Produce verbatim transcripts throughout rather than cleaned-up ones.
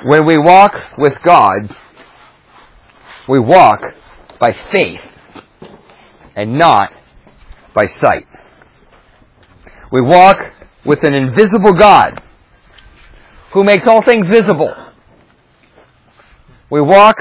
When we walk with God, we walk by faith and not by sight. We walk with an invisible God who makes all things visible. We walk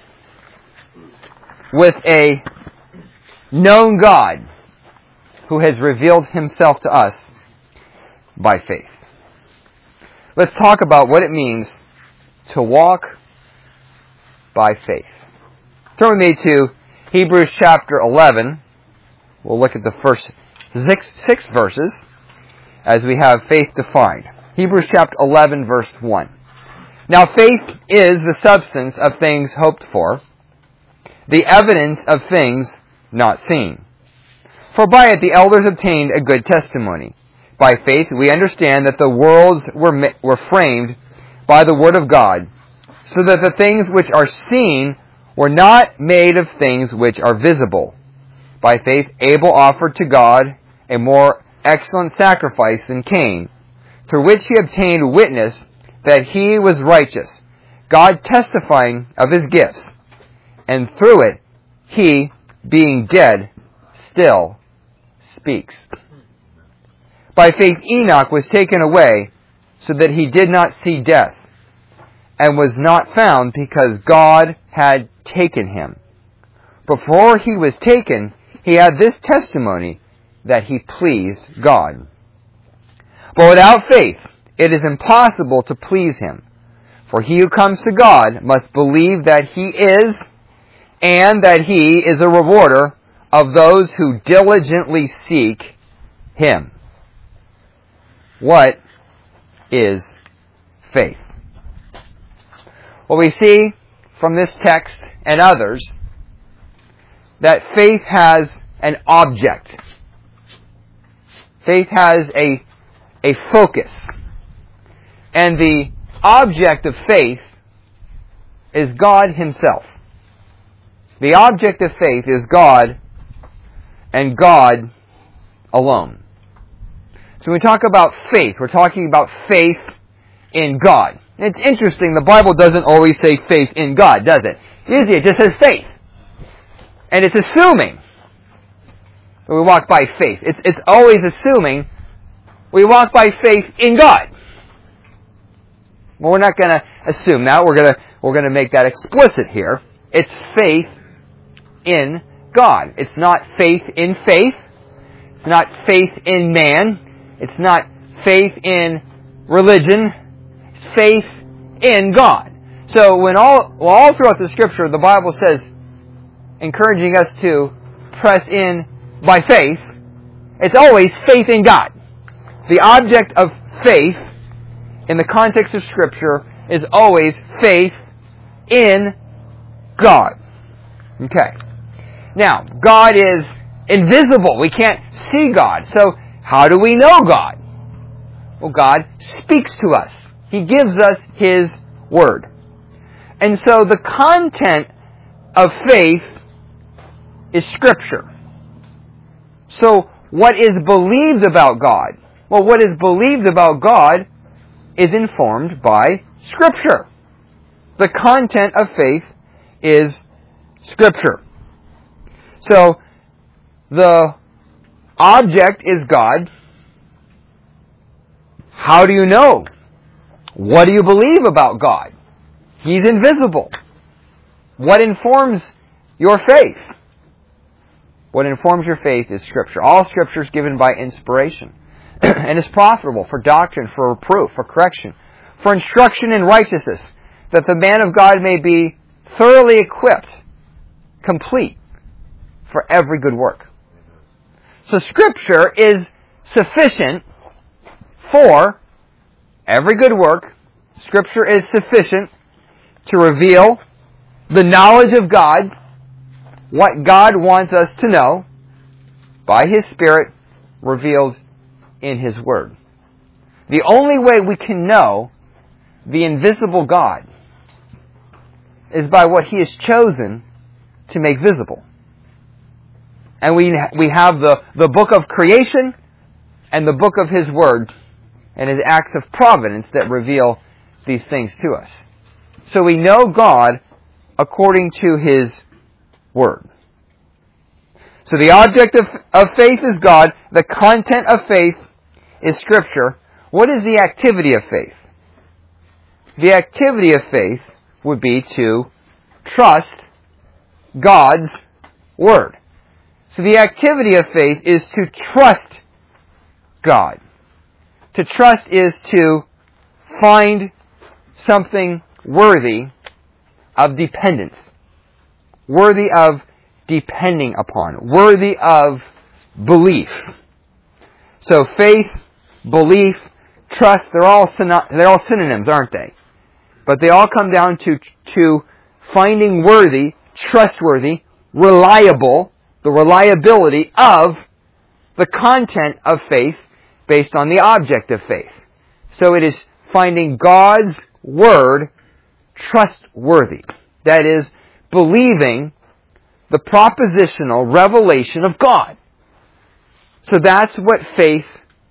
with a known God who has revealed himself to us by faith. Let's talk about what it means to walk by faith. Turn with me to Hebrews chapter eleven. We'll look at the first six, six verses as we have faith defined. Hebrews chapter eleven, verse one. Now faith is the substance of things hoped for, the evidence of things not seen. For by it the elders obtained a good testimony. By faith we understand that the worlds were, were framed by the word of God, so that the things which are seen were not made of things which are visible. By faith Abel offered to God a more excellent sacrifice than Cain, through which he obtained witness that he was righteous, God testifying of his gifts, and through it he, being dead, still speaks. By faith Enoch was taken away, so that he did not see death, and was not found because God had taken him. Before he was taken, he had this testimony, that he pleased God. But without faith, it is impossible to please him. For he who comes to God must believe that he is, and that he is a rewarder of those who diligently seek him. What is faith? Well, we see from this text and others that faith has an object. Faith has a, a focus. And the object of faith is God himself. The object of faith is God and God alone. So when we talk about faith, we're talking about faith in God. And it's interesting, the Bible doesn't always say faith in God, does it? Usually it just says faith. And it's assuming that we walk by faith. It's, it's always assuming we walk by faith in God. Well, we're not going to assume that. We're going to we're going to make that explicit here. It's faith in God. It's not faith in faith. It's not faith in man. It's not faith in religion. It's faith in God. So when all well, all throughout the Scripture, the Bible says, encouraging us to press in by faith, it's always faith in God. The object of faith in the context of Scripture is always faith in God. Okay. Now, God is invisible. We can't see God. So, how do we know God? Well, God speaks to us. He gives us His Word. And so, the content of faith is Scripture. So, what is believed about God? Well, what is believed about God is informed by Scripture. The content of faith is Scripture. So, the object is God. How do you know? What do you believe about God? He's invisible. What informs your faith? What informs your faith is Scripture. All Scripture is given by inspiration and is profitable for doctrine, for reproof, for correction, for instruction in righteousness, that the man of God may be thoroughly equipped, complete, for every good work. So Scripture is sufficient for every good work. Scripture is sufficient to reveal the knowledge of God, what God wants us to know, by His Spirit revealed in His Word. The only way we can know the invisible God is by what He has chosen to make visible. And we we have the, the book of creation and the book of His Word and His acts of providence that reveal these things to us. So we know God according to His Word. So the object of, of faith is God. The content of faith is Scripture. What is the activity of faith? The activity of faith would be to trust God's Word. So the activity of faith is to trust God. To trust is to find something worthy of dependence. Worthy of depending upon. Worthy of belief. So faith, belief, trust, they're all, they're all synonyms, aren't they? But they all come down to, to finding worthy, trustworthy, reliable, the reliability of the content of faith based on the object of faith. So it is finding God's Word trustworthy. That is, believing the propositional revelation of God. So that's what faith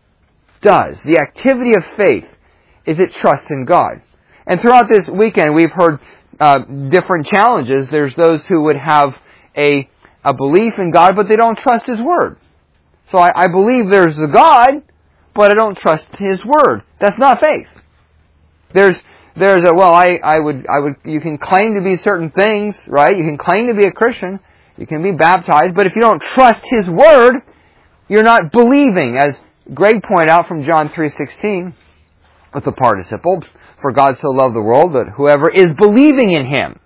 does. The activity of faith is it trusts in God. And throughout this weekend, we've heard uh, different challenges. There's those who would have a, a belief in God, but they don't trust His Word. So I, I believe there's a God, but I don't trust His Word. That's not faith. There's there's a well, I, I would I would you can claim to be certain things, right? You can claim to be a Christian, you can be baptized, but if you don't trust His Word, you're not believing, as Greg pointed out from John three sixteen, with the participle. For God so loved the world that whoever is believing in Him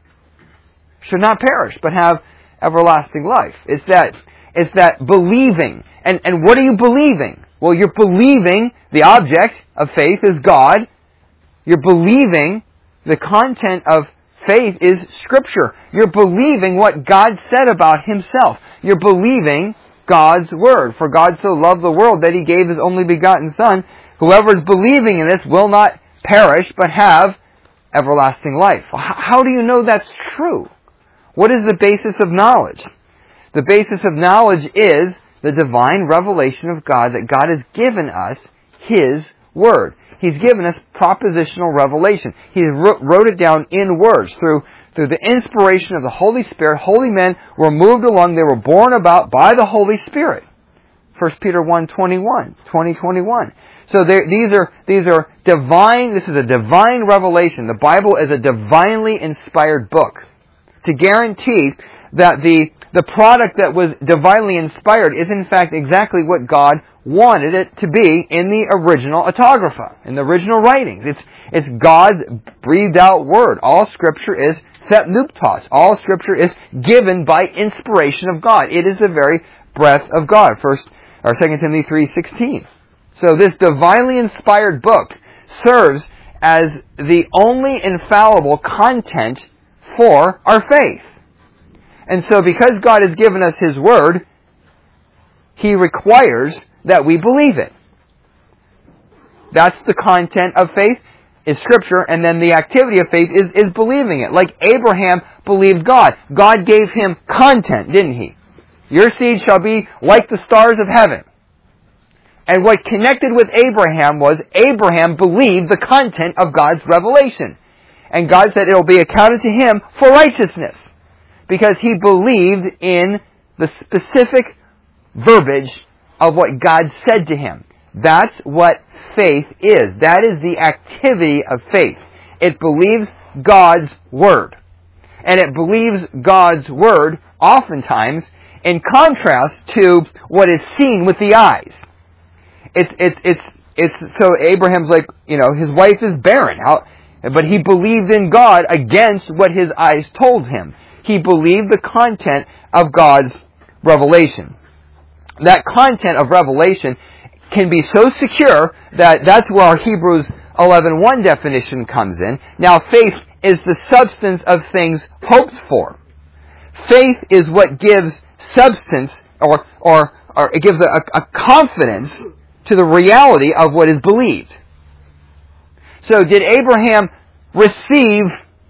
should not perish, but have everlasting life. It's that, it's that believing. And, and what are you believing? Well, you're believing the object of faith is God. You're believing the content of faith is Scripture. You're believing what God said about Himself. You're believing God's Word. For God so loved the world that He gave His only begotten Son. Whoever is believing in this will not perish, but have everlasting life. How do you know that's true? What is the basis of knowledge? The basis of knowledge is the divine revelation of God, that God has given us His Word. He's given us propositional revelation. He wrote it down in words through, through the inspiration of the Holy Spirit. Holy men were moved along. They were borne about by the Holy Spirit. First Peter one twenty-one, twenty, twenty-one. So there, these are these are divine. This is a divine revelation. The Bible is a divinely inspired book. To guarantee that the the product that was divinely inspired is in fact exactly what God wanted it to be in the original autographa, in the original writings. It's it's God's breathed out word. All Scripture is thepnuptos. All Scripture is given by inspiration of God. It is the very breath of God. First or Second Timothy three sixteen. So this divinely inspired book serves as the only infallible content for our faith. And so because God has given us His Word, He requires that we believe it. That's the content of faith, is Scripture, and then the activity of faith is, is believing it. Like Abraham believed God. God gave him content, didn't He? Your seed shall be like the stars of heaven. And what connected with Abraham was Abraham believed the content of God's revelation. And God said it will be accounted to him for righteousness. Because he believed in the specific verbiage of what God said to him. That's what faith is. That is the activity of faith. It believes God's Word. And it believes God's Word oftentimes in contrast to what is seen with the eyes. It's, it's, it's, it's, so Abraham's like, you know, his wife is barren. How, but he believed in God against what his eyes told him. He believed the content of God's revelation. That content of revelation can be so secure that that's where our Hebrews eleven one definition comes in. Now, faith is the substance of things hoped for. Faith is what gives substance, or or, or it gives a, a confidence to the reality of what is believed. So, did Abraham receive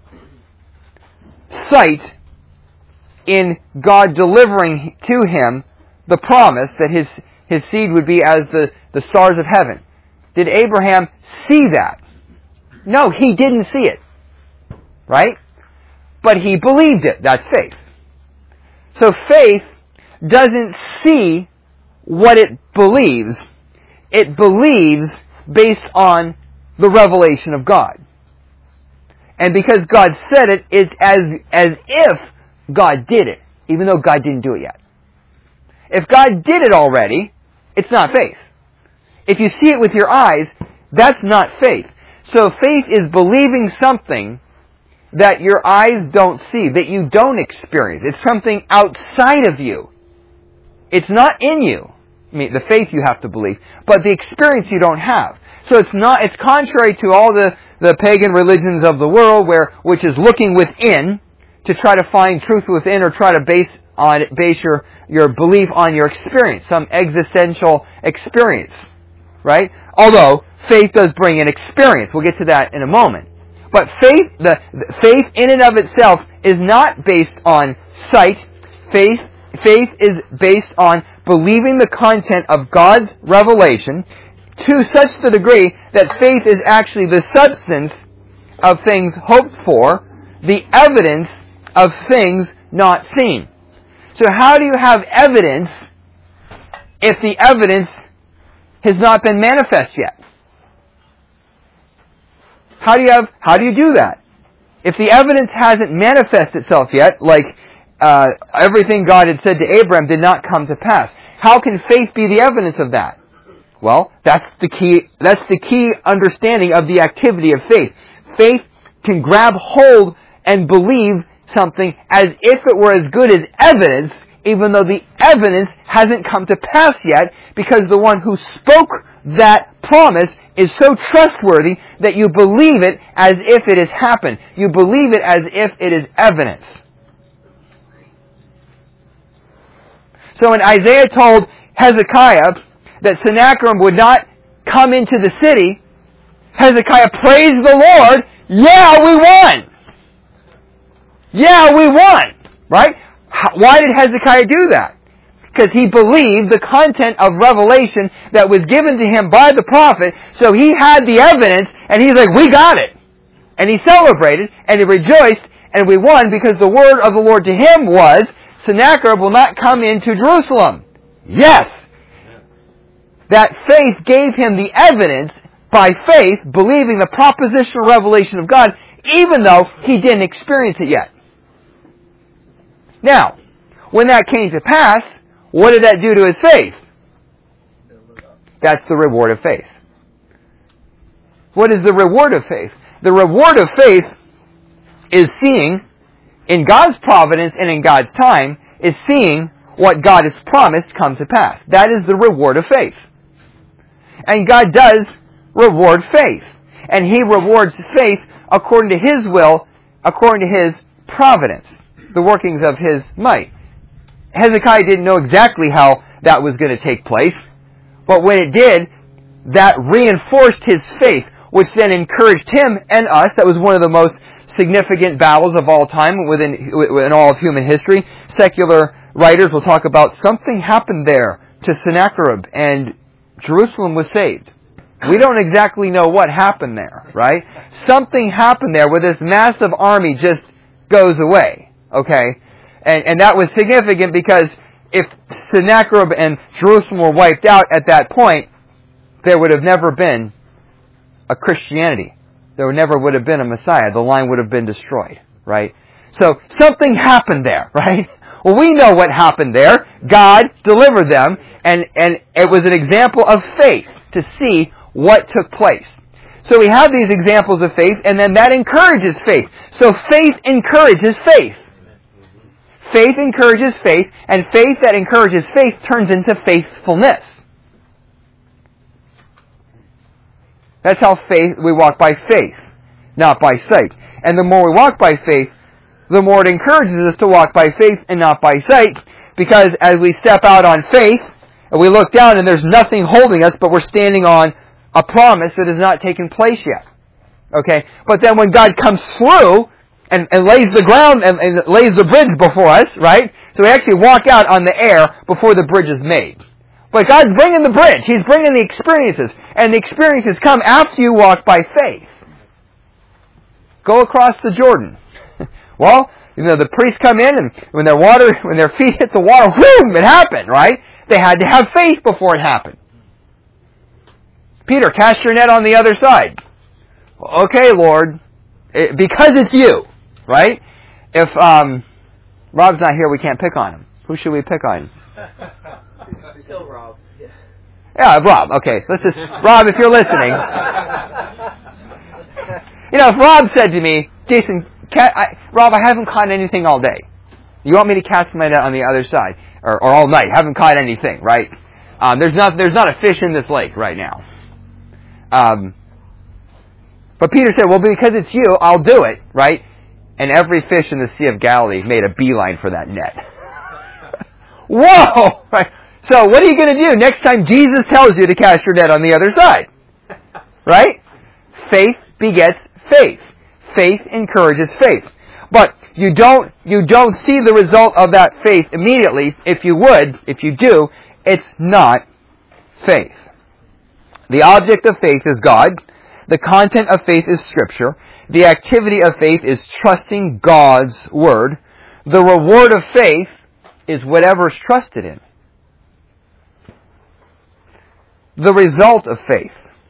sight in God delivering to him the promise that his his seed would be as the, the stars of heaven? Did Abraham see that? No, he didn't see it. right? But he believed it. That's faith. So faith doesn't see what it believes. It believes based on the revelation of God. And because God said it, it's as, as if God did it, even though God didn't do it yet. If God did it already, it's not faith. If you see it with your eyes, that's not faith. So faith is believing something that your eyes don't see, that you don't experience. It's something outside of you. It's not in you. I mean, the faith you have to believe, but the experience you don't have. So it's not, it's contrary to all the, the pagan religions of the world, where, which is looking within to try to find truth within, or try to base on it, base your, your belief on your experience, some existential experience. Right? Although, faith does bring an experience. We'll get to that in a moment. But faith, the, the faith in and of itself is not based on sight. Faith, faith is based on believing the content of God's revelation to such the degree that faith is actually the substance of things hoped for, the evidence of things not seen. So how do you have evidence if the evidence has not been manifest yet? How do you have, how do you do that? If the evidence hasn't manifested itself yet, like uh, everything God had said to Abraham did not come to pass, how can faith be the evidence of that? Well, that's the key, that's the key understanding of the activity of faith. Faith can grab hold and believe something as if it were as good as evidence, even though the evidence hasn't come to pass yet, because the one who spoke that promise is so trustworthy that you believe it as if it has happened. You believe it as if it is evidence. So when Isaiah told Hezekiah that Sennacherib would not come into the city, Hezekiah praised the Lord. Yeah, we won! Yeah, we won! Right? Why did Hezekiah do that? Because he believed the content of revelation that was given to him by the prophet, so he had the evidence, and he's like, we got it! And he celebrated, and he rejoiced, and we won, because the word of the Lord to him was, Sennacherib will not come into Jerusalem. Yes! That faith gave him the evidence, by faith, believing the propositional revelation of God, even though he didn't experience it yet. Now, when that came to pass, what did that do to his faith? That's the reward of faith. What is the reward of faith? The reward of faith is seeing, in God's providence and in God's time, is seeing what God has promised come to pass. That is the reward of faith. And God does reward faith. And He rewards faith according to His will, according to His providence, the workings of His might. Hezekiah didn't know exactly how that was going to take place, but when it did, that reinforced his faith, which then encouraged him and us. That was one of the most significant battles of all time within, in all of human history. Secular writers will talk about something happened there to Sennacherib, and Jerusalem was saved. We don't exactly know what happened there, right? Something happened there where this massive army just goes away, okay? And, and that was significant because if Sennacherib and Jerusalem were wiped out at that point, there would have never been a Christianity. There never would have been a Messiah. The line would have been destroyed, right? So something happened there, right? Well, we know what happened there. God delivered them, and, and it was an example of faith to see what took place. So we have these examples of faith, and then that encourages faith. So faith encourages faith. Faith encourages faith, and faith that encourages faith turns into faithfulness. That's how faith, we walk by faith, not by sight. And the more we walk by faith, the more it encourages us to walk by faith and not by sight, because as we step out on faith, and we look down and there's nothing holding us, but we're standing on a promise that has not taken place yet. Okay? But then when God comes through, And, and lays the ground and, and lays the bridge before us, right? So we actually walk out on the air before the bridge is made. But God's bringing the bridge. He's bringing the experiences. And the experiences come after you walk by faith. Go across the Jordan. Well, you know, the priests come in, and when their water, when their feet hit the water, whoom, it happened, right? They had to have faith before it happened. Peter, cast your net on the other side. Okay, Lord, it, because it's you, right? If um, Rob's not here, we can't pick on him. Who should we pick on? Still Rob. Yeah. Yeah, Rob. Okay, let's just Rob, if you're listening. You know, if Rob said to me, Jason, ca- I, Rob, I haven't caught anything all day. You want me to cast my net on the other side, or, or all night? Haven't caught anything, right? Um, there's not there's not a fish in this lake right now. Um, but Peter said, well, because it's you, I'll do it, right? And every fish in the Sea of Galilee made a beeline for that net. Whoa! Right? So what are you going to do next time Jesus tells you to cast your net on the other side? Right? Faith begets faith. Faith encourages faith. But you don't, you don't see the result of that faith immediately. If you would, if you do, it's not faith. The object of faith is God. The content of faith is Scripture. The activity of faith is trusting God's Word. The reward of faith is whatever's trusted in. The result of faith.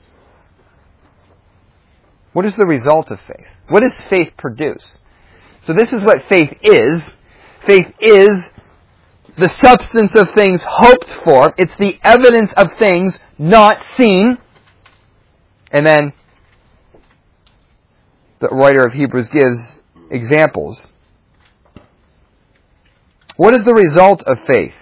What is the result of faith? What does faith produce? So this is what faith is. Faith is the substance of things hoped for. It's the evidence of things not seen. And then the writer of Hebrews gives examples. What is the result of faith?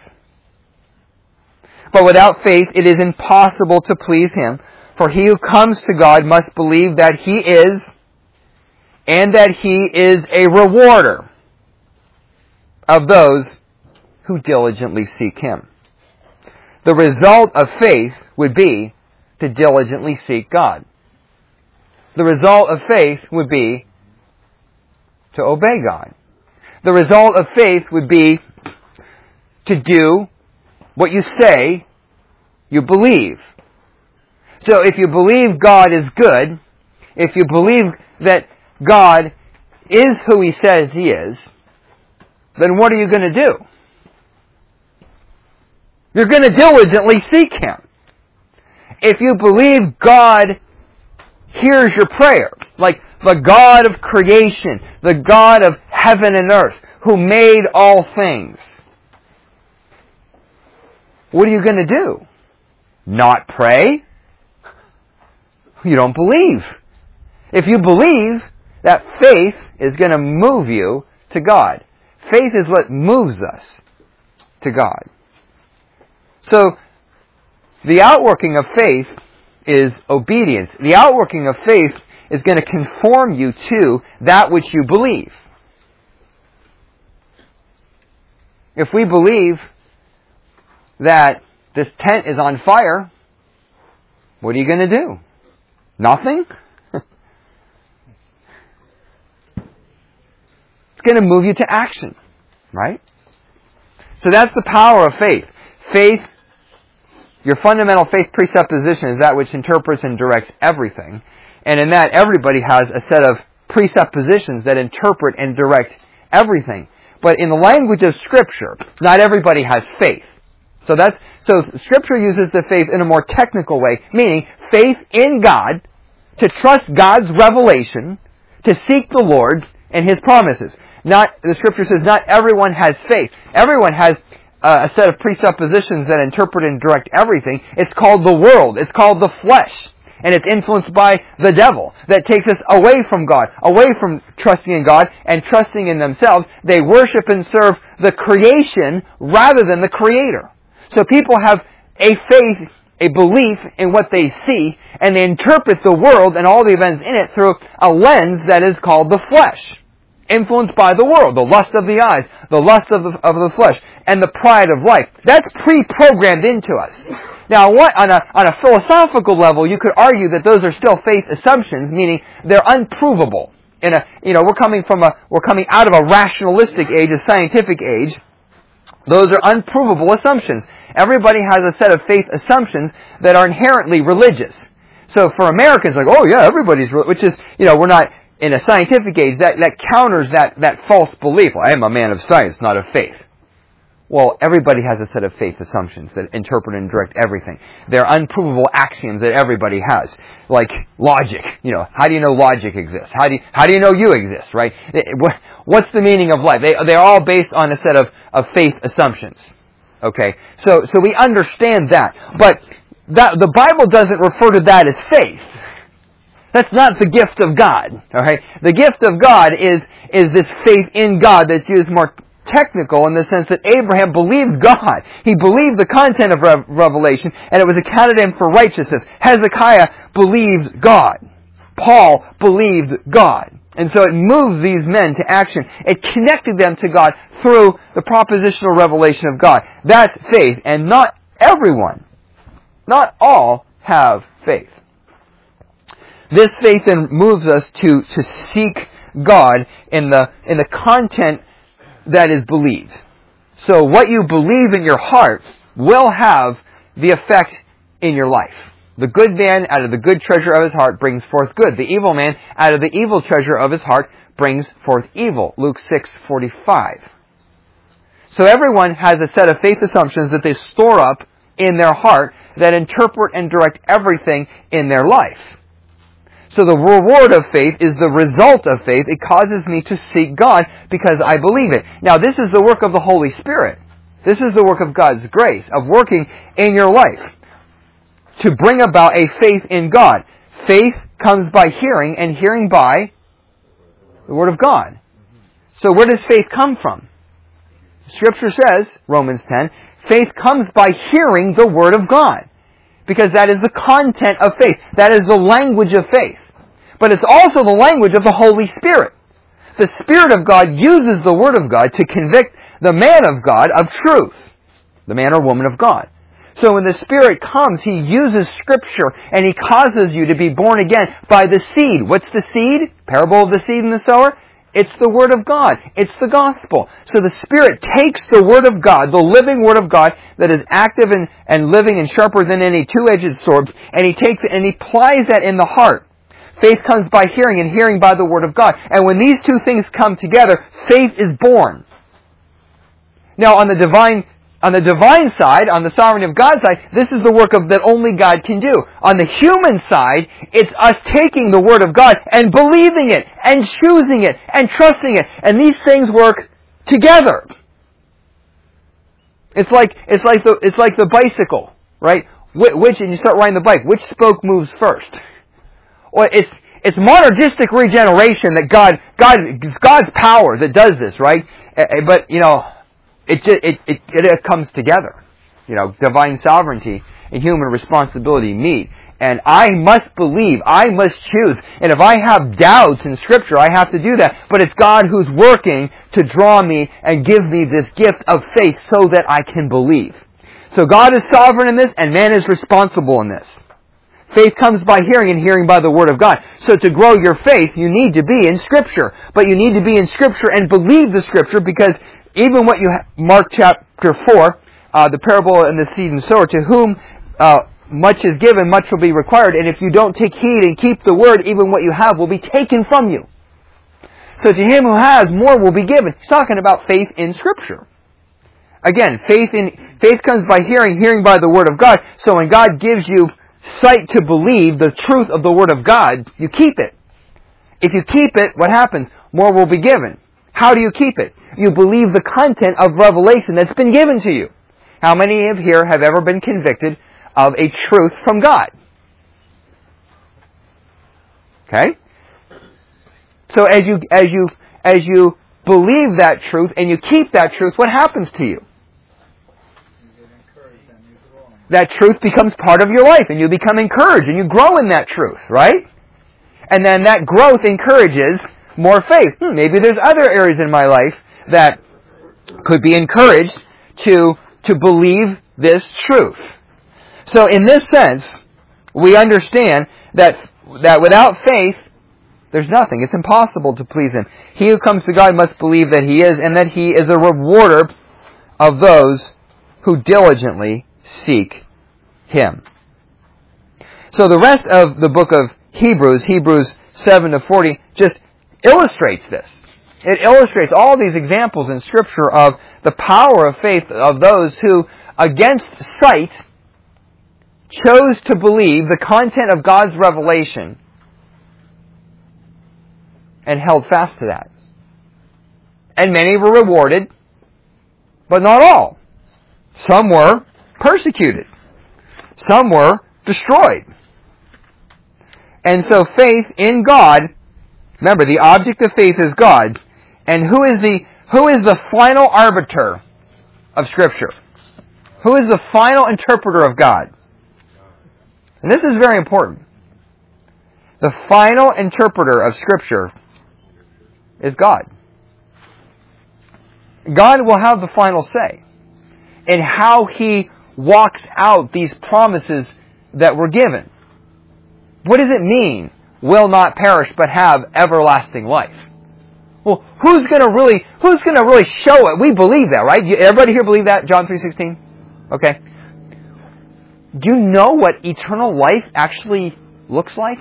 But without faith it is impossible to please Him. For he who comes to God must believe that He is, and that He is a rewarder of those who diligently seek Him. The result of faith would be to diligently seek God. The result of faith would be to obey God. The result of faith would be to do what you say you believe. So if you believe God is good, if you believe that God is who He says He is, then what are you going to do? You're going to diligently seek Him. If you believe God hears your prayer, like the God of creation, the God of heaven and earth, who made all things, what are you going to do? Not pray? You don't believe. If you believe, that faith is going to move you to God. Faith is what moves us to God. So, the outworking of faith is obedience. The outworking of faith is going to conform you to that which you believe. If we believe that this tent is on fire, what are you going to do? Nothing? It's going to move you to action, right? So that's the power of faith. Faith, your fundamental faith presupposition is that which interprets and directs everything. And in that, everybody has a set of presuppositions that interpret and direct everything. But in the language of Scripture, not everybody has faith. So that's, so Scripture uses the faith in a more technical way, meaning faith in God, to trust God's revelation, to seek the Lord and His promises. Not, the Scripture says not everyone has faith. Everyone has uh, a set of presuppositions that interpret and direct everything. It's called the world. It's called the flesh. And it's influenced by the devil that takes us away from God, away from trusting in God and trusting in themselves. They worship and serve the creation rather than the Creator. So people have a faith, a belief in what they see, and they interpret the world and all the events in it through a lens that is called the flesh. Influenced by the world, the lust of the eyes, the lust of the, of the flesh, and the pride of life. That's pre-programmed into us. Now, what, on a, on a philosophical level, you could argue that those are still faith assumptions, meaning they're unprovable. In a, you know, we're coming from a, we're coming out of a rationalistic age, a scientific age. Those are unprovable assumptions. Everybody has a set of faith assumptions that are inherently religious. So for Americans, like, oh yeah, everybody's, which is, you know, we're not in a scientific age, that, that counters that, that false belief. Well, I am a man of science, not of faith. Well, everybody has a set of faith assumptions that interpret and direct everything. They're unprovable axioms that everybody has. Like logic. You know, how do you know logic exists? How do you, how do you know you exist, right? What's the meaning of life? They, they're all based on a set of, of faith assumptions. Okay? So, so we understand that. But that, the Bible doesn't refer to that as faith. That's not the gift of God. Alright? The gift of God is, is this faith in God that's used more technical in the sense that Abraham believed God. He believed the content of Re- Revelation, and it was accounted him for righteousness. Hezekiah believed God. Paul believed God. And so it moved these men to action. It connected them to God through the propositional revelation of God. That's faith, and not everyone, not all, have faith. This faith then moves us to, to seek God in the, in the content that is believed. So what you believe in your heart will have the effect in your life. The good man out of the good treasure of his heart brings forth good. The evil man out of the evil treasure of his heart brings forth evil. Luke six forty-five. So everyone has a set of faith assumptions that they store up in their heart that interpret and direct everything in their life. So the reward of faith is the result of faith. It causes me to seek God because I believe it. Now, this is the work of the Holy Spirit. This is the work of God's grace, of working in your life to bring about a faith in God. Faith comes by hearing, and hearing by the Word of God. So where does faith come from? Scripture says, Romans ten, faith comes by hearing the Word of God. Because that is the content of faith. That is the language of faith. But it's also the language of the Holy Spirit. The Spirit of God uses the Word of God to convict the man of God of truth. The man or woman of God. So when the Spirit comes, He uses Scripture and He causes you to be born again by the seed. What's the seed? Parable of the seed and the sower? It's the Word of God. It's the gospel. So the Spirit takes the Word of God, the living Word of God that is active and, and living and sharper than any two-edged sword, and He takes it and He applies that in the heart. Faith comes by hearing, and hearing by the Word of God. And when these two things come together, faith is born. Now on the divine On the divine side, on the sovereignty of God's side, this is the work of that only God can do. On the human side, it's us taking the Word of God and believing it, and choosing it, and trusting it. And these things work together. It's like, it's like the, it's like the bicycle, right? Which, and you start riding the bike, which spoke moves first? Well, it's, it's monergistic regeneration that God, God, it's God's power that does this, right? But, you know, It, just, it, it, it comes together. You know, divine sovereignty and human responsibility meet. And I must believe, I must choose. And if I have doubts in Scripture, I have to do that. But it's God who's working to draw me and give me this gift of faith so that I can believe. So God is sovereign in this, and man is responsible in this. Faith comes by hearing, and hearing by the Word of God. So to grow your faith, you need to be in Scripture. But you need to be in Scripture and believe the Scripture, because even what you have, Mark chapter four, uh, the parable and the seed and sower, to whom uh, much is given, much will be required. And if you don't take heed and keep the word, even what you have will be taken from you. So to him who has, more will be given. He's talking about faith in Scripture. Again, faith in faith comes by hearing, hearing by the Word of God. So when God gives you sight to believe the truth of the Word of God, you keep it. If you keep it, what happens? More will be given. How do you keep it? You believe the content of revelation that's been given to you. How many of here have ever been convicted of a truth from God? Okay? So as you as you as you believe that truth and you keep that truth, what happens to you? That truth becomes part of your life, and you become encouraged, and you grow in that truth, right? And then that growth encourages more faith. Hmm, maybe there's other areas in my life that could be encouraged to, to believe this truth. So in this sense, we understand that, that without faith, there's nothing. It's impossible to please Him. He who comes to God must believe that He is, and that He is a rewarder of those who diligently seek Him. So the rest of the book of Hebrews, Hebrews seven to forty, just illustrates this. It illustrates all these examples in Scripture of the power of faith of those who, against sight, chose to believe the content of God's revelation and held fast to that. And many were rewarded, but not all. Some were persecuted. Some were destroyed. And so faith in God, remember, the object of faith is God. And who is the who is the final arbiter of Scripture? Who is the final interpreter of God? And this is very important. The final interpreter of Scripture is God. God will have the final say in how He walks out these promises that were given. What does it mean, will not perish but have everlasting life? Well, who's going to really, who's going to really show it? We believe that, right? Everybody here believe that? John three sixteen? Okay. Do you know what eternal life actually looks like?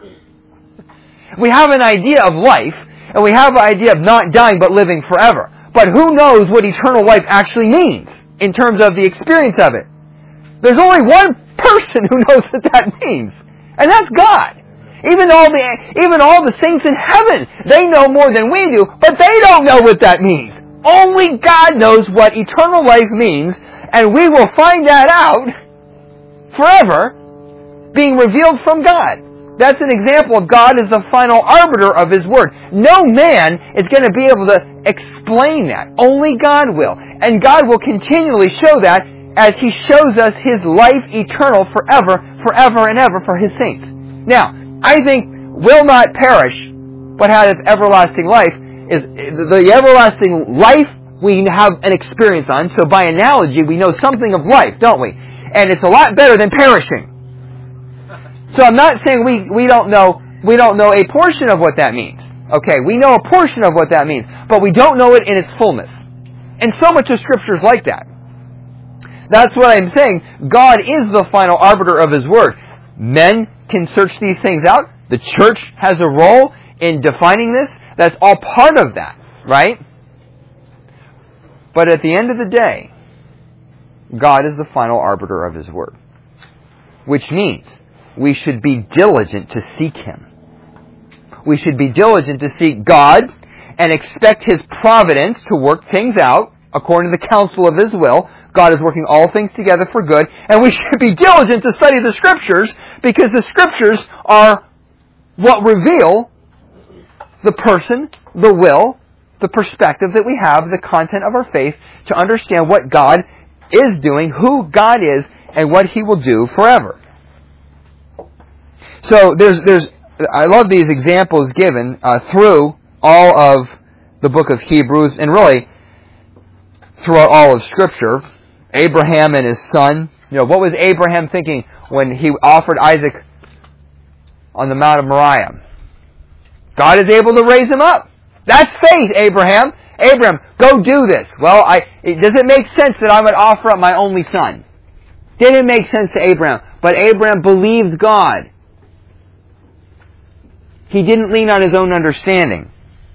We have an idea of life, and we have an idea of not dying but living forever. But who knows what eternal life actually means in terms of the experience of it? There's only one person who knows what that means, and that's God. Even all the even all the saints in heaven, they know more than we do, but they don't know what that means. Only God knows what eternal life means, and we will find that out forever, being revealed from God. That's an example of God as the final arbiter of His Word. No man is going to be able to explain that. Only God will. And God will continually show that as He shows us His life eternal forever, forever and ever for His saints. Now, I think will not perish, but have everlasting life is the everlasting life we have an experience on. So by analogy, we know something of life, don't we? And it's a lot better than perishing. So I'm not saying we, we don't know we don't know a portion of what that means. Okay, we know a portion of what that means, but we don't know it in its fullness. And so much of Scripture is like that. That's what I'm saying. God is the final arbiter of His Word. Men can search these things out. The church has a role in defining this. That's all part of that, right? But at the end of the day, God is the final arbiter of His Word. Which means we should be diligent to seek Him. We should be diligent to seek God and expect His providence to work things out according to the counsel of His will. God is working all things together for good. And we should be diligent to study the Scriptures, because the Scriptures are what reveal the person, the will, the perspective that we have, the content of our faith, to understand what God is doing, who God is, and what He will do forever. So there's, there's, I love these examples given uh, through all of the book of Hebrews, and really throughout all of Scripture. Abraham and his son. You know, what was Abraham thinking when he offered Isaac on the Mount of Moriah? God is able to raise him up. That's faith, Abraham. Abraham, go do this. Well, I, it, does it make sense that I would offer up my only son? Didn't make sense to Abraham. But Abraham believed God. He didn't lean on his own understanding.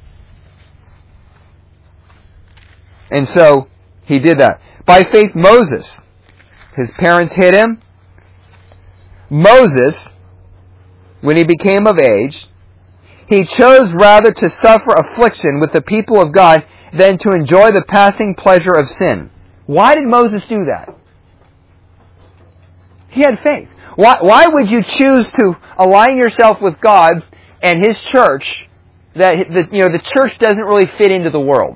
And so, he did that. By faith, Moses. His parents hid him. Moses, when he became of age, he chose rather to suffer affliction with the people of God than to enjoy the passing pleasure of sin. Why did Moses do that? He had faith. Why, why would you choose to align yourself with God and His church that the, you know, the church doesn't really fit into the world?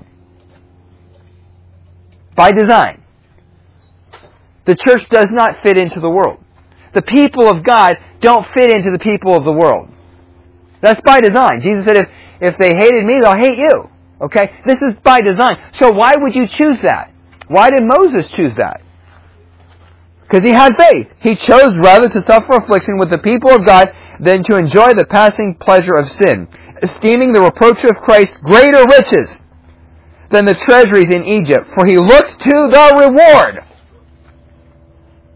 By design. The church does not fit into the world. The people of God don't fit into the people of the world. That's by design. Jesus said, if, if they hated me, they'll hate you. Okay? This is by design. So why would you choose that? Why did Moses choose that? Because he had faith. He chose rather to suffer affliction with the people of God than to enjoy the passing pleasure of sin, esteeming the reproach of Christ greater riches than the treasuries in Egypt, for he looked to the reward.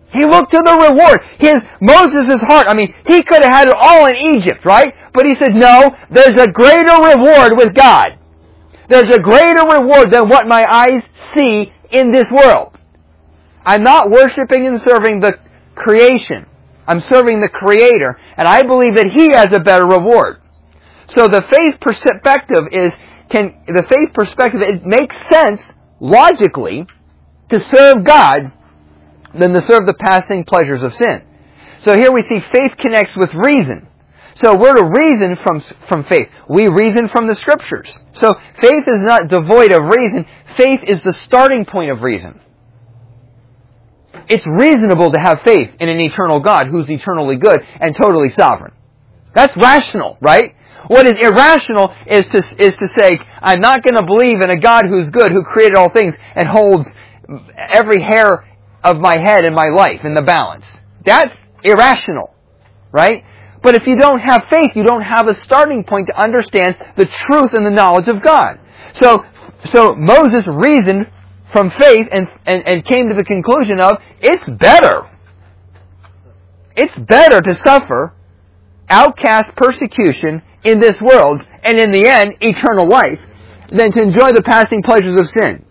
He looked to the reward. His, Moses' heart, I mean, he could have had it all in Egypt, right? But he said, no, there's a greater reward with God. There's a greater reward than what my eyes see in this world. I'm not worshiping and serving the creation. I'm serving the Creator, and I believe that He has a better reward. So the faith perspective is, can, the faith perspective, it makes sense, logically, to serve God than to serve the passing pleasures of sin. So here we see faith connects with reason. So we're to reason from, from faith. We reason from the Scriptures. So faith is not devoid of reason. Faith is the starting point of reason. It's reasonable to have faith in an eternal God who's eternally good and totally sovereign. That's rational, right? What is irrational is to, is to say, I'm not going to believe in a God who's good, who created all things and holds every hair of my head in my life in the balance. That's irrational, right? But if you don't have faith, you don't have a starting point to understand the truth and the knowledge of God. So, so Moses reasoned from faith and, and, and came to the conclusion of, it's better. It's better to suffer outcast persecution in this world, and in the end, eternal life, than to enjoy the passing pleasures of sin.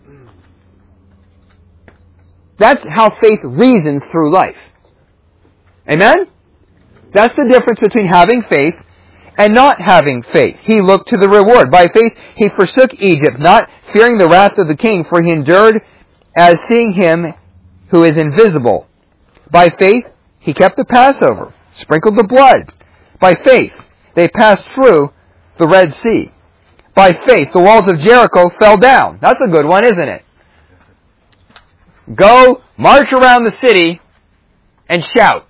That's how faith reasons through life. Amen? That's the difference between having faith and not having faith. He looked to the reward. By faith, he forsook Egypt, not fearing the wrath of the king, for he endured as seeing him who is invisible. By faith, he kept the Passover, sprinkled the blood. By faith, they passed through the Red Sea. By faith, the walls of Jericho fell down. That's a good one, isn't it? Go march around the city and shout.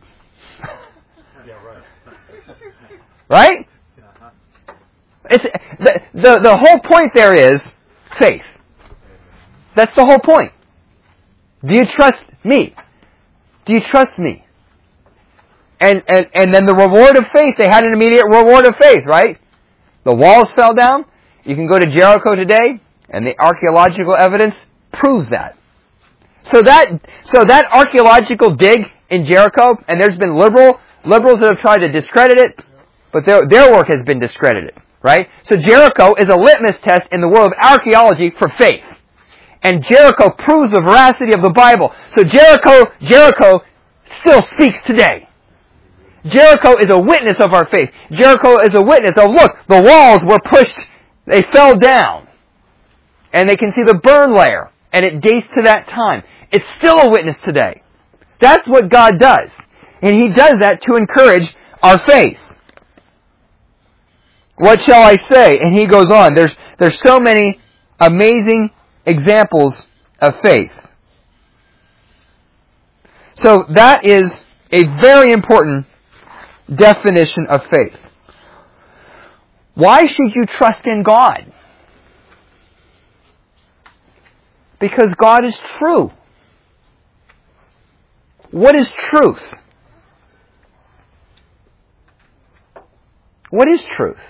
Right? It's, the, the, the whole point there is faith. That's the whole point. Do you trust me? Do you trust me? And, and, and then the reward of faith, they had an immediate reward of faith, right? The walls fell down. You can go to Jericho today, and the archaeological evidence proves that. So that, so that archaeological dig in Jericho, and there's been liberal, liberals that have tried to discredit it, but their, their work has been discredited, right? So Jericho is a litmus test in the world of archaeology for faith. And Jericho proves the veracity of the Bible. So Jericho, Jericho still speaks today. Jericho is a witness of our faith. Jericho is a witness of, look, the walls were pushed, they fell down. And they can see the burn layer. And it dates to that time. It's still a witness today. That's what God does. And He does that to encourage our faith. What shall I say? And he goes on. There's, there's so many amazing examples of faith. So that is a very important definition of faith. Why should you trust in God? Because God is true. What is truth? What is truth?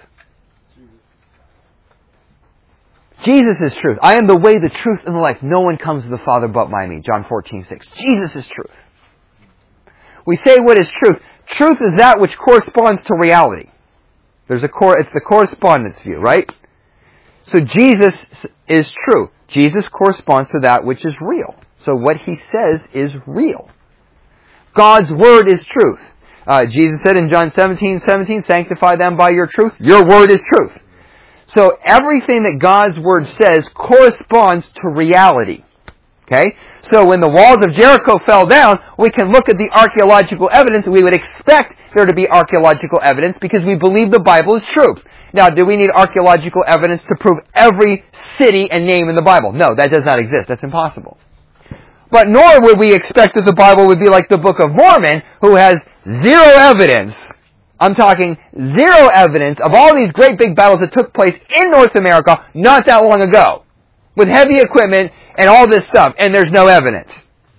Jesus is truth. I am the way, the truth, and the life. No one comes to the Father but by me. John fourteen six. Jesus is truth. We say what is truth. Truth is that which corresponds to reality. There's a cor- it's the correspondence view, right? So Jesus is true. Jesus corresponds to that which is real. So what He says is real. God's Word is truth. Uh, Jesus said in John seventeen seventeen, sanctify them by your truth. Your Word is truth. So everything that God's Word says corresponds to reality. Okay? So when the walls of Jericho fell down, we can look at the archaeological evidence. We would expect there to be archaeological evidence because we believe the Bible is true. Now, do we need archaeological evidence to prove every city and name in the Bible? No, that does not exist. That's impossible. But nor would we expect that the Bible would be like the Book of Mormon, who has zero evidence. I'm talking zero evidence of all these great big battles that took place in North America not that long ago, with heavy equipment and all this stuff, and there's no evidence.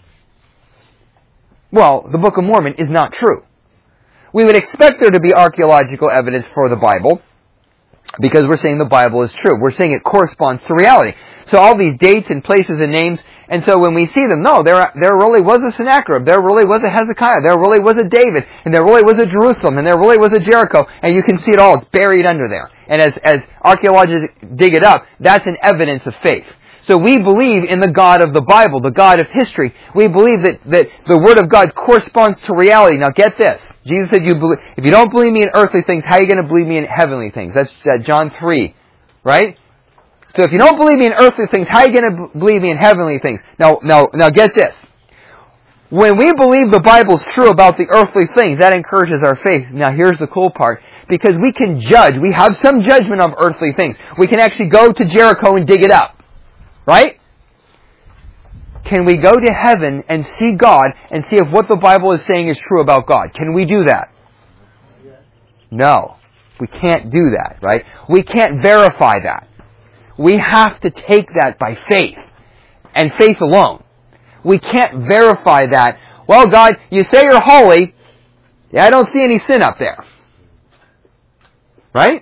Well, the Book of Mormon is not true. We would expect there to be archaeological evidence for the Bible, Because we're saying the Bible is true. We're saying it corresponds to reality. So all these dates and places and names, and so when we see them, no, there there really was a Sennacherib, there really was a Hezekiah, there really was a David, and there really was a Jerusalem, and there really was a Jericho, and you can see it all. It's buried under there. And as, as archaeologists dig it up, that's an evidence of faith. So we believe in the God of the Bible, the God of history. We believe that, that the Word of God corresponds to reality. Now get this. Jesus said, "You believe, if you don't believe me in earthly things, how are you going to believe me in heavenly things?" That's uh, John three, right? So if you don't believe me in earthly things, how are you going to b- believe me in heavenly things? Now, now, now get this. When we believe the Bible's true about the earthly things, that encourages our faith. Now here's the cool part. Because we can judge, we have some judgment of earthly things. We can actually go to Jericho and dig it up. Right? Can we go to heaven and see God and see if what the Bible is saying is true about God? Can we do that? No. We can't do that, right? We can't verify that. We have to take that by faith. And faith alone. We can't verify that. Well, God, you say you're holy. Yeah, I don't see any sin up there. Right?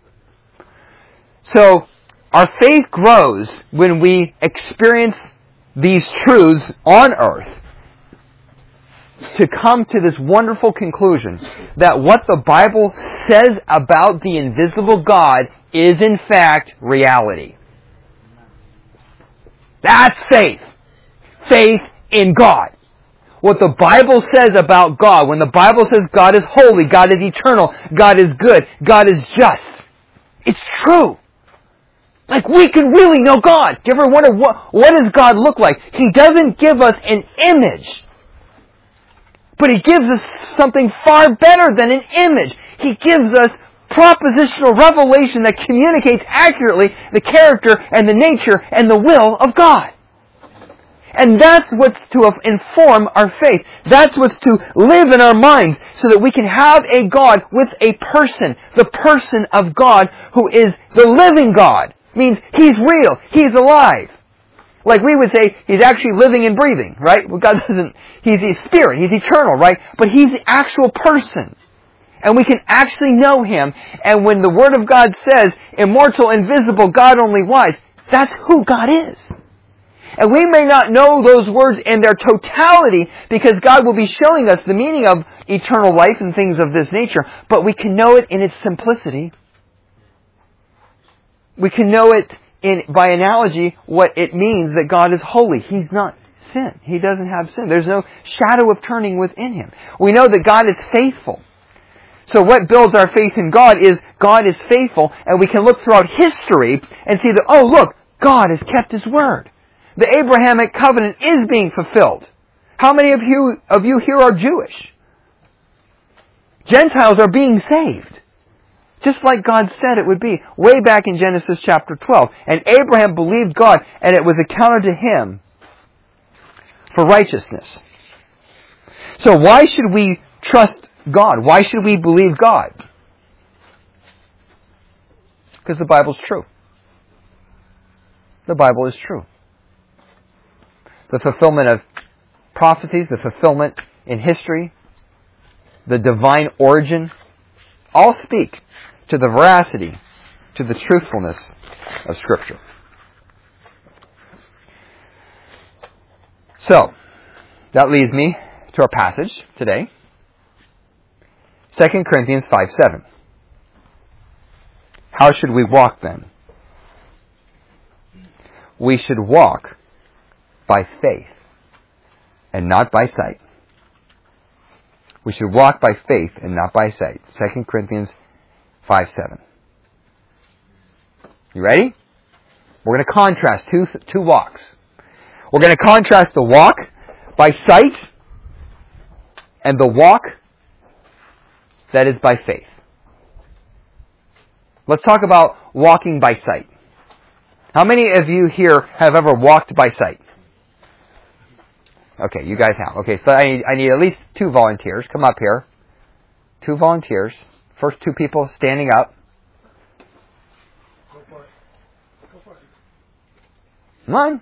So, our faith grows when we experience these truths on earth to come to this wonderful conclusion that what the Bible says about the invisible God is in fact reality. That's faith. Faith in God. What the Bible says about God, when the Bible says God is holy, God is eternal, God is good, God is just, it's true. Like, we can really know God. Do you ever wonder, what, what does God look like? He doesn't give us an image. But He gives us something far better than an image. He gives us propositional revelation that communicates accurately the character and the nature and the will of God. And that's what's to inform our faith. That's what's to live in our minds so that we can have a God with a person. The person of God who is the living God. Means He's real. He's alive. Like we would say, He's actually living and breathing, right? Well, God doesn't, He's His Spirit. He's eternal, right? But He's the actual person. And we can actually know Him. And when the Word of God says, immortal, invisible, God only wise, that's who God is. And we may not know those words in their totality because God will be showing us the meaning of eternal life and things of this nature, but we can know it in its simplicity. We can know it in, by analogy, what it means that God is holy. He's not sin. He doesn't have sin. There's no shadow of turning within Him. We know that God is faithful. So what builds our faith in God is God is faithful, and we can look throughout history and see that, oh look, God has kept His word. The Abrahamic covenant is being fulfilled. How many of you, of you here are Jewish? Gentiles are being saved. Just like God said it would be, way back in Genesis chapter twelve. And Abraham believed God, and it was accounted to him for righteousness. So why should we trust God? Why should we believe God? Because the Bible's true. The Bible is true. The fulfillment of prophecies, the fulfillment in history, the divine origin, all speak to the veracity, to the truthfulness of Scripture. So, that leads me to our passage today. Second Corinthians five seven. How should we walk then? We should walk by faith and not by sight. We should walk by faith and not by sight. Second Corinthians five seven. You ready? We're going to contrast two, two walks. We're going to contrast the walk by sight and the walk that is by faith. Let's talk about walking by sight. How many of you here have ever walked by sight? Okay, you guys have. Okay, so I need, I need at least two volunteers. Come up here. Two volunteers. First two people standing up. Go for it. Go for it. Come on.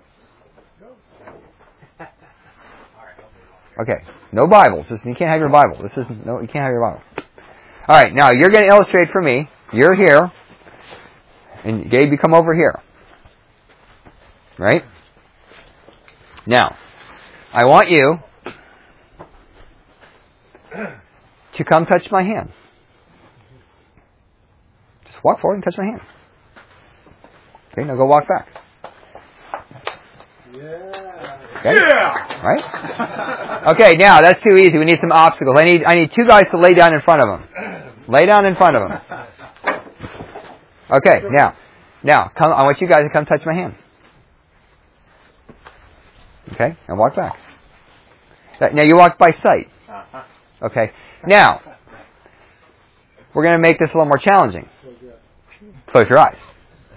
Okay, no Bibles. This, you can't have your Bible. This is no. You can't have your Bible. All right, now you're going to illustrate for me. You're here. And Gabe, you come over here. Right? Now, I want you to come touch my hand. Just walk forward and touch my hand. Okay, now go walk back. Yeah. Okay? Yeah. Right? Okay, now that's too easy. We need some obstacles. I need I need two guys to lay down in front of them. Lay down in front of them. Okay, now, now come. I want you guys to come touch my hand. Okay, and walk back. Now you walk by sight. Okay, now we're going to make this a little more challenging. Close your eyes.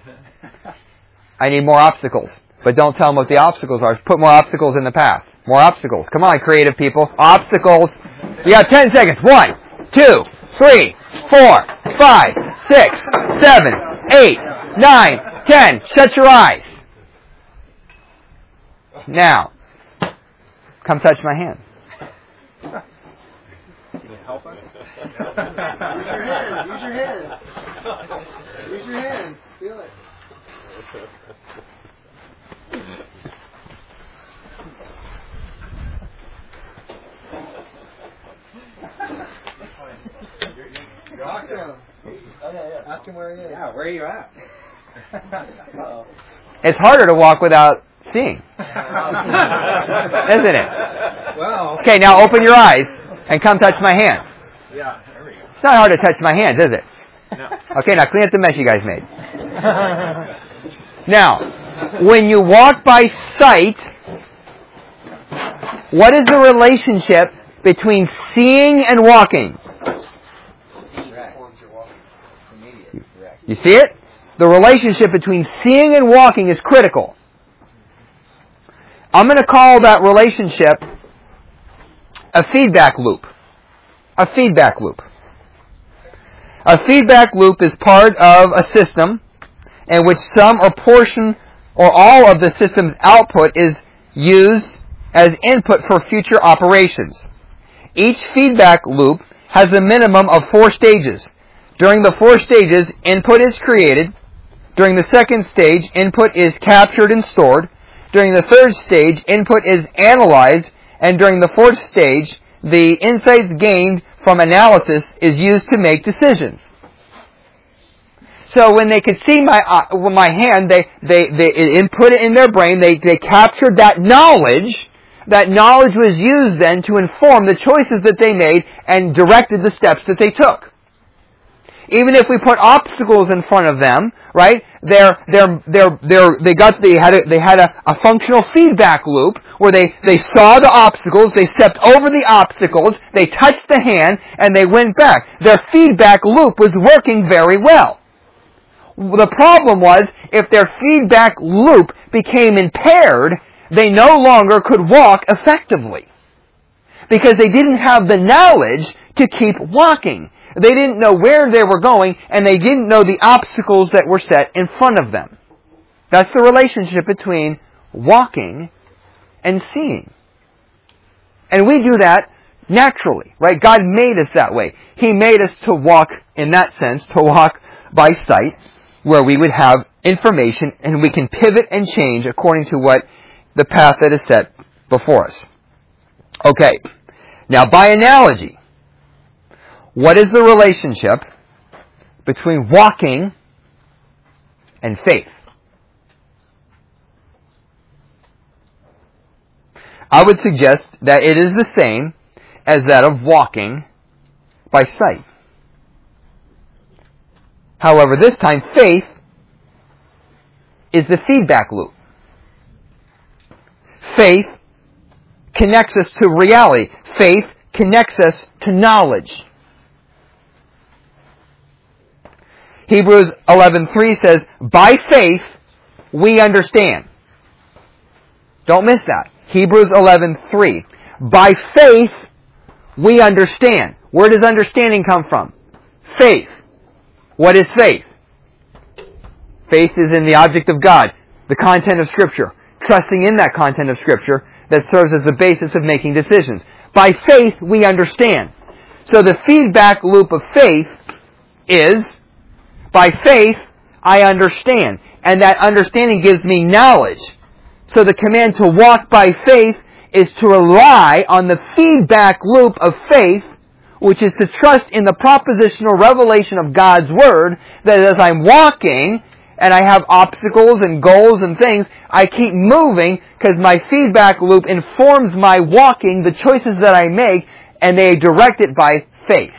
I need more obstacles. But don't tell them what the obstacles are. Put more obstacles in the path. More obstacles. Come on, creative people. Obstacles. You got ten seconds. One, two, three, four, five, six, seven, eight, nine, ten. Shut your eyes. Now, come touch my hand. Can you help us? Use your hand. Use your hand. Use your hand. Feel it. Talk to him. Ask him where he is. Yeah, where are you at? It's harder to walk without seeing. Isn't it? Well. Okay, now open your eyes and come touch my hand. Yeah, there we go. It's not hard to touch my hands, is it? No. Okay, now clean up the mess you guys made. Now, when you walk by sight, what is the relationship between seeing and walking? You see it? The relationship between seeing and walking is critical. I'm going to call that relationship a feedback loop. A feedback loop. A feedback loop is part of a system in which some or portion or all of the system's output is used as input for future operations. Each feedback loop has a minimum of four stages. During the four stages, input is created. During the second stage, input is captured and stored. During the third stage, input is analyzed. And during the fourth stage, the insights gained from analysis is used to make decisions. So when they could see my uh, my hand, they, they, they input it in their brain, they, they captured that knowledge. That knowledge was used then to inform the choices that they made and directed the steps that they took. Even if we put obstacles in front of them, right? They're, they're, they're, they're, they got, they had a, they had a, a functional feedback loop where they, they saw the obstacles, they stepped over the obstacles, they touched the hand, and they went back. Their feedback loop was working very well. The problem was, if their feedback loop became impaired, they no longer could walk effectively. Because they didn't have the knowledge to keep walking. They didn't know where they were going, and they didn't know the obstacles that were set in front of them. That's the relationship between walking and seeing. And we do that naturally, right? God made us that way. He made us to walk in that sense, to walk by sight, where we would have information and we can pivot and change according to what the path that is set before us. Okay. Now, by analogy, what is the relationship between walking and faith? I would suggest that it is the same as that of walking by sight. However, this time faith is the feedback loop. Faith connects us to reality. Faith connects us to knowledge. Hebrews eleven three says, by faith we understand. Don't miss that. Hebrews eleven three. By faith we understand. Where does understanding come from? Faith. What is faith? Faith is in the object of God, the content of Scripture. Trusting in that content of Scripture that serves as the basis of making decisions. By faith we understand. So the feedback loop of faith is, by faith, I understand. And that understanding gives me knowledge. So the command to walk by faith is to rely on the feedback loop of faith, which is to trust in the propositional revelation of God's Word, that as I'm walking and I have obstacles and goals and things, I keep moving because my feedback loop informs my walking, the choices that I make, and they direct it by faith.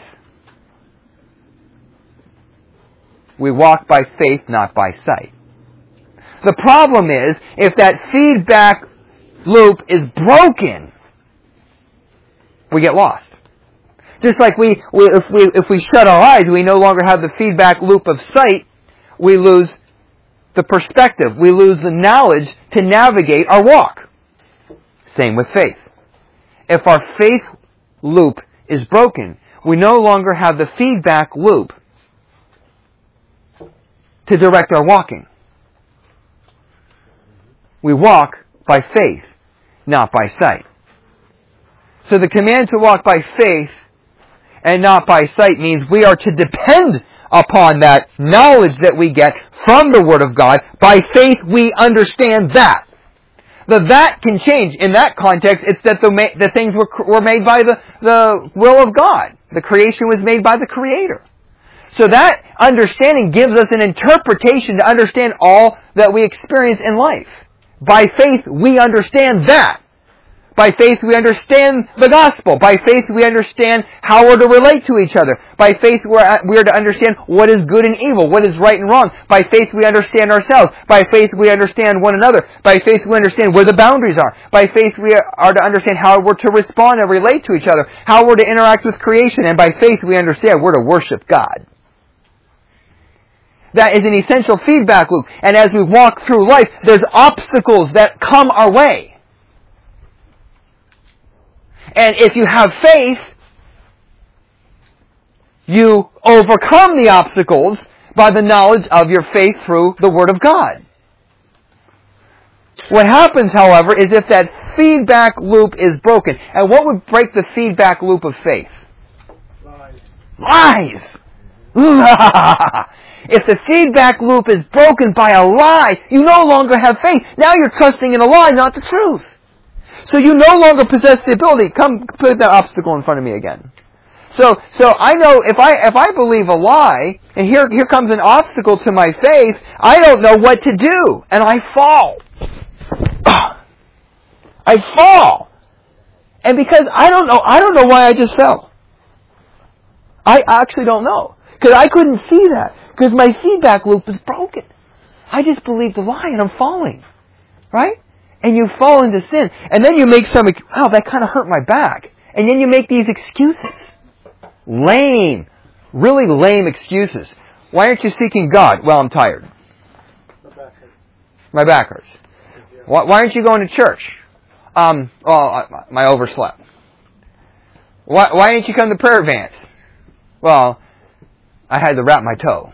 We walk by faith, not by sight. The problem is, if that feedback loop is broken, we get lost. Just like we, we, if we, if we shut our eyes, we no longer have the feedback loop of sight, we lose the perspective, we lose the knowledge to navigate our walk. Same with faith. If our faith loop is broken, we no longer have the feedback loop to direct our walking. We walk by faith, not by sight. So the command to walk by faith and not by sight means we are to depend upon that knowledge that we get from the Word of God. By faith we understand that. The that can change. In that context, it's that the, the things were, were made by the, the will of God. The creation was made by the Creator. So that understanding gives us an interpretation to understand all that we experience in life. By faith, we understand that. By faith, we understand the gospel. By faith, we understand how we're to relate to each other. By faith, we're, we are to understand what is good and evil, what is right and wrong. By faith, we understand ourselves. By faith, we understand one another. By faith, we understand where the boundaries are. By faith, we are to understand how we're to respond and relate to each other, how we're to interact with creation. And by faith, we understand we're to worship God. That is an essential feedback loop. And as we walk through life, there's obstacles that come our way. And if you have faith, you overcome the obstacles by the knowledge of your faith through the Word of God. What happens, however, is if that feedback loop is broken. And what would break the feedback loop of faith? Lies. Lies! If the feedback loop is broken by a lie, you no longer have faith. Now you're trusting in a lie, not the truth. So you no longer possess the ability. Come put that obstacle in front of me again. So, so I know if I, if I believe a lie, and here, here comes an obstacle to my faith, I don't know what to do. And I fall. I fall. And because I don't know, I don't know why I just fell. I actually don't know. Because I couldn't see that. Because my feedback loop is broken. I just believed the lie and I'm falling. Right? And you fall into sin. And then you make some, wow, that kind of hurt my back. And then you make these excuses. Lame. Really lame excuses. Why aren't you seeking God? Well, I'm tired. My back hurts. My back hurts. Why, why aren't you going to church? Um, well, I, I overslept. Why, why didn't you come to prayer advance? Well, I had to wrap my toe.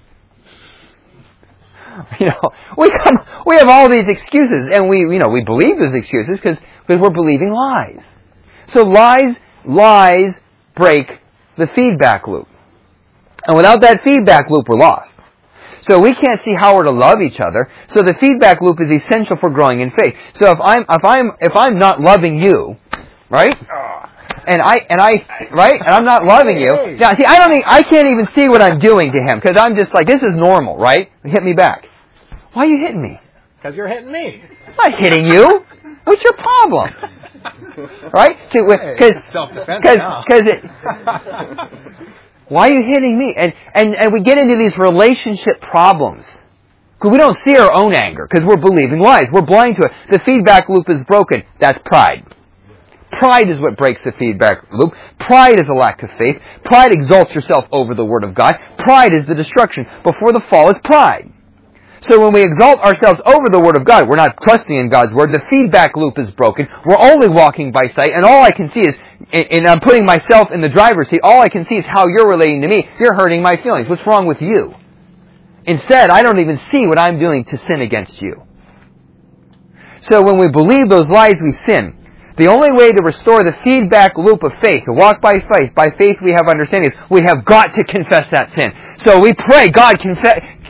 You know, we come, we have all these excuses, and we, you know, we believe those excuses because because we're believing lies. So lies, lies break the feedback loop, and without that feedback loop, we're lost. So we can't see how we're to love each other. So the feedback loop is essential for growing in faith. So if I'm if I'm if I'm not loving you, right? And I and I right, and I'm not loving you. Now, see, I don't. Even, I can't even see what I'm doing to him because I'm just like, this is normal, right? Hit me back. Why are you hitting me? Because you're hitting me. I'm not hitting you. What's your problem? Right? Because because it. Why are you hitting me? And and and we get into these relationship problems because we don't see our own anger because we're believing lies. We're blind to it. The feedback loop is broken. That's pride. Pride is what breaks the feedback loop. Pride is a lack of faith. Pride exalts yourself over the Word of God. Pride is the destruction. Before the fall is pride. So when we exalt ourselves over the Word of God, we're not trusting in God's Word. The feedback loop is broken. We're only walking by sight, and all I can see is, and I'm putting myself in the driver's seat, all I can see is how you're relating to me. You're hurting my feelings. What's wrong with you? Instead, I don't even see what I'm doing to sin against you. So when we believe those lies, we sin. The only way to restore the feedback loop of faith, to walk by faith, by faith we have understanding, is we have got to confess that sin. So we pray, God, confess,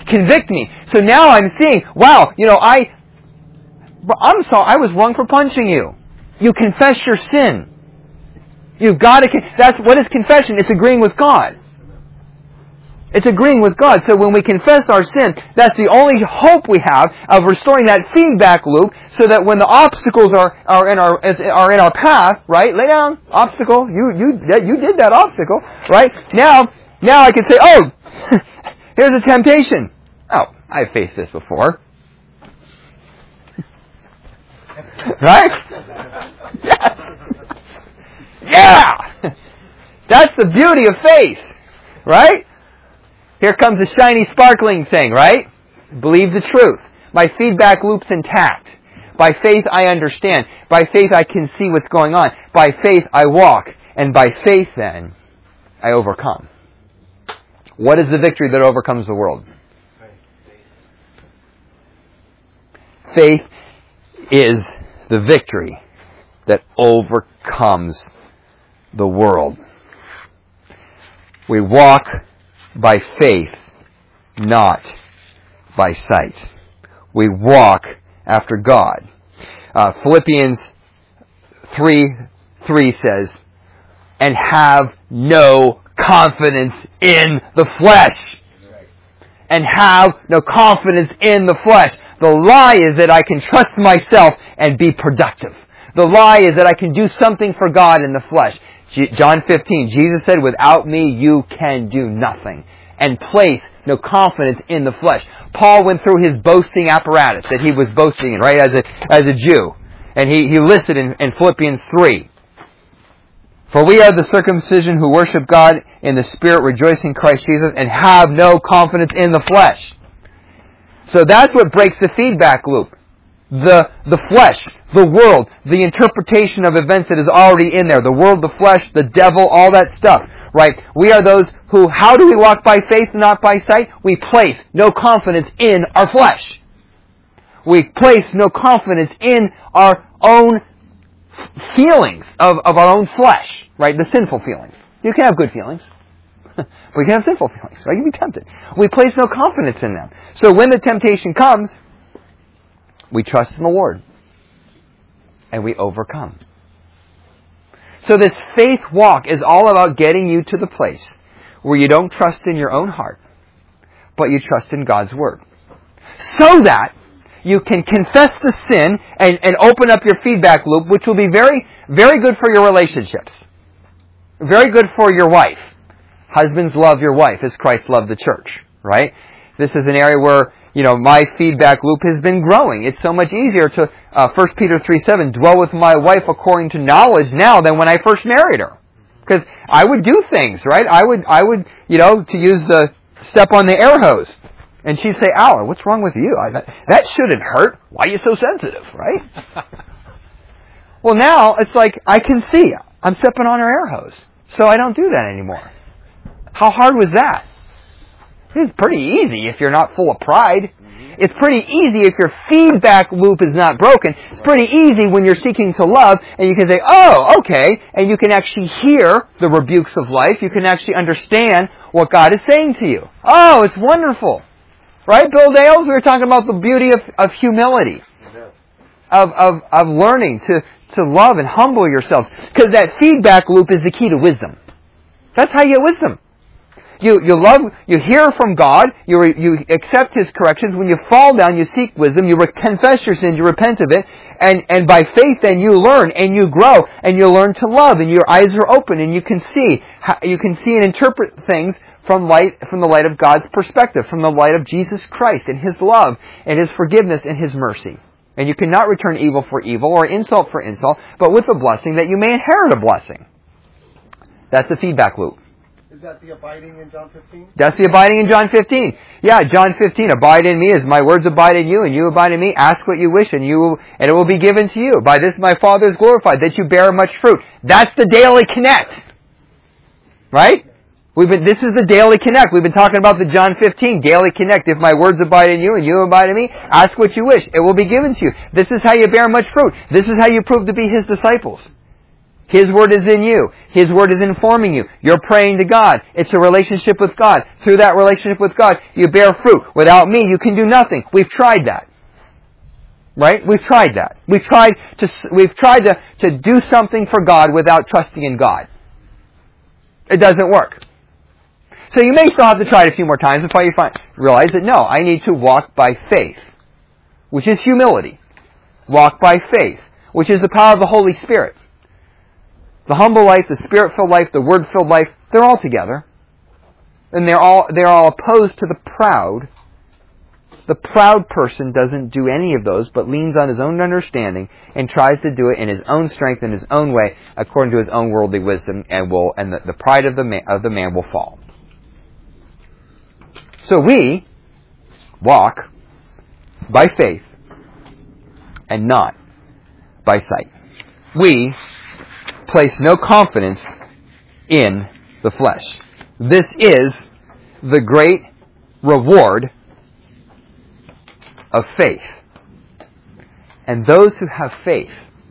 convict me. So now I'm seeing, wow, you know, I, I'm sorry, I was wrong for punching you. You confess your sin. You've got to, that's, what is confession? It's agreeing with God. It's agreeing with God. So when we confess our sin, that's the only hope we have of restoring that feedback loop, so that when the obstacles are, are in our are in our path, right? Lay down, obstacle. You you you did that obstacle, right? Now now I can say, oh, here's a temptation. Oh, I've faced this before, right? Yes. Yeah. That's the beauty of faith, right? Here comes the shiny, sparkling thing, right? Believe the truth. My feedback loop's intact. By faith, I understand. By faith, I can see what's going on. By faith, I walk. And by faith, then, I overcome. What is the victory that overcomes the world? Faith is the victory that overcomes the world. We walk by faith, not by sight. We walk after God. Uh, Philippians three three says, and have no confidence in the flesh. And have no confidence in the flesh. The lie is that I can trust myself and be productive. The lie is that I can do something for God in the flesh. John fifteen, Jesus said, without me you can do nothing. And place no confidence in the flesh. Paul went through his boasting apparatus that he was boasting in, right, as a, as a Jew. And he, he listed in, in Philippians three. For we are the circumcision who worship God in the Spirit, rejoice in Christ Jesus, and have no confidence in the flesh. So that's what breaks the feedback loop. The, the flesh, the world, the interpretation of events that is already in there. The world, the flesh, the devil, all that stuff. Right? We are those who, how do we walk by faith and not by sight? We place no confidence in our flesh. We place no confidence in our own feelings of, of our own flesh. Right? The sinful feelings. You can have good feelings. But you can have sinful feelings. Right? You can be tempted. We place no confidence in them. So when the temptation comes, we trust in the Lord. And we overcome. So this faith walk is all about getting you to the place where you don't trust in your own heart, but you trust in God's Word. So that you can confess the sin and, and open up your feedback loop, which will be very, very good for your relationships. Very good for your wife. Husbands, love your wife as Christ loved the church, right? This is an area where, you know, my feedback loop has been growing. It's so much easier to, uh, First Peter three seven, dwell with my wife according to knowledge now than when I first married her. Because I would do things, right? I would, I would, you know, to use the step on the air hose. And she'd say, Alan, what's wrong with you? I, that, that shouldn't hurt. Why are you so sensitive, right? Well, now it's like, I can see I'm stepping on her air hose. So I don't do that anymore. How hard was that? It's pretty easy if you're not full of pride. It's pretty easy if your feedback loop is not broken. It's pretty easy when you're seeking to love and you can say, oh, okay. And you can actually hear the rebukes of life. You can actually understand what God is saying to you. Oh, it's wonderful. Right, Bill Dales? We were talking about the beauty of, of humility. Of, of, of learning to, to love and humble yourselves. Because that feedback loop is the key to wisdom. That's how you get wisdom. You, you love, you hear from God, you, re, you accept His corrections. When you fall down, you seek wisdom, you re- confess your sins, you repent of it, and, and by faith then you learn, and you grow, and you learn to love, and your eyes are open, and you can see, how, you can see and interpret things from light, from the light of God's perspective, from the light of Jesus Christ, and His love, and His forgiveness, and His mercy. And you cannot return evil for evil, or insult for insult, but with a blessing that you may inherit a blessing. That's the feedback loop. Is that the abiding in John fifteen? That's the abiding in John fifteen. Yeah, John fifteen. Abide in me as my words abide in you, and you abide in me. Ask what you wish, and you will, and it will be given to you. By this my Father is glorified, that you bear much fruit. That's the daily connect. Right? We've been. This is the daily connect. We've been talking about the John fifteen daily connect. If my words abide in you, and you abide in me, ask what you wish. It will be given to you. This is how you bear much fruit. This is how you prove to be His disciples. His Word is in you. His Word is informing you. You're praying to God. It's a relationship with God. Through that relationship with God, you bear fruit. Without me, you can do nothing. We've tried that. Right? We've tried that. We've tried to, we've tried to, to do something for God without trusting in God. It doesn't work. So you may still have to try it a few more times before you find, realize that no, I need to walk by faith, which is humility. Walk by faith, which is the power of the Holy Spirit. The humble life, the Spirit-filled life, the Word-filled life, they're all together. And they're all, they're all opposed to the proud. The proud person doesn't do any of those, but leans on his own understanding and tries to do it in his own strength, in his own way, according to his own worldly wisdom, and will, and the, the pride of the man, of the man will fall. So we walk by faith and not by sight. We place no confidence in the flesh. This is the great reward of faith. And those who have faith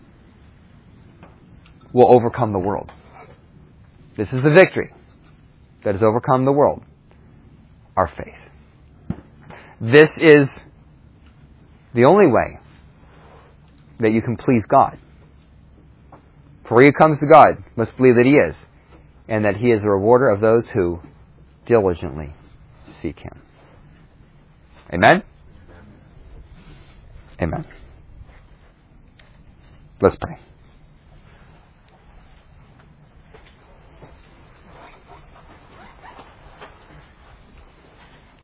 will overcome the world. This is the victory that has overcome the world. Our faith. This is the only way that you can please God. For he who comes to God must believe that he is, and that he is a rewarder of those who diligently seek him. Amen? Amen. Let's pray.